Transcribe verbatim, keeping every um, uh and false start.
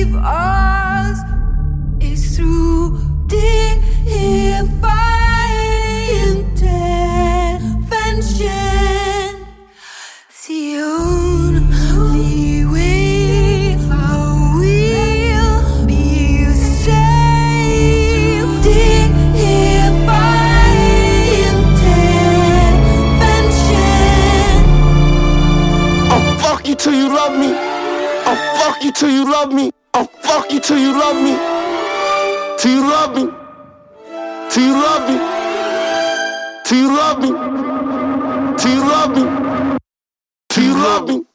save us is through divine intervention. The only way I will be saved, divine intervention. I'll fuck you till you love me. I'll fuck you till you love me. I'll fuck you till you love me. Till you love me. Till you love me. Till you love me. Till you love me. Till you love me.